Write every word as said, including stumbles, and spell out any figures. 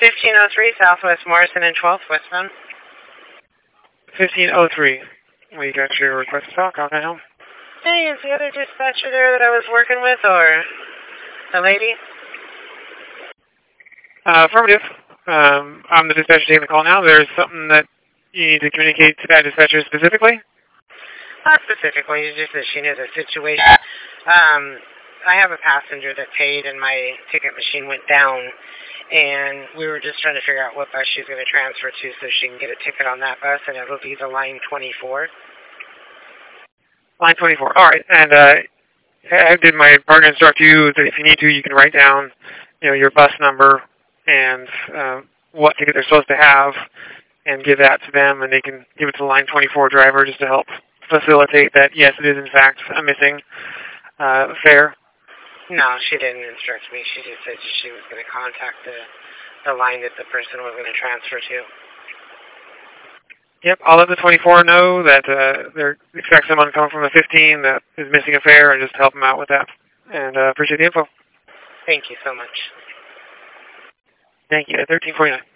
fifteen oh three Southwest Morrison and twelfth westbound. fifteen oh three. We got your request to talk. How can I help? Hey, is the other dispatcher there that I was working with, or the lady? Uh, affirmative. Um, I'm the dispatcher taking the call now. There's something that you need to communicate to that dispatcher specifically? Not specifically, it's just that she knows the situation. Um, I have a passenger that paid and my ticket machine went down, and we were just trying to figure out what bus she's going to transfer to so she can get a ticket on that bus, and it'll be the line twenty-four. Line twenty-four. All right. And uh, did my partner instruct you that if you need to, you can write down, you know, your bus number and uh, what ticket they're supposed to have, and give that to them, and they can give it to the line twenty-four driver just to help facilitate that. Yes, it is in fact a missing uh, fare. No, she didn't instruct me. She just said she was going to contact the the line that the person was going to transfer to. Yep, I'll let the twenty-four know that uh, they're expect someone coming from the fifteen that is missing a fare, and just help them out with that. And uh, appreciate the info. Thank you so much. Thank you. At thirteen forty-nine.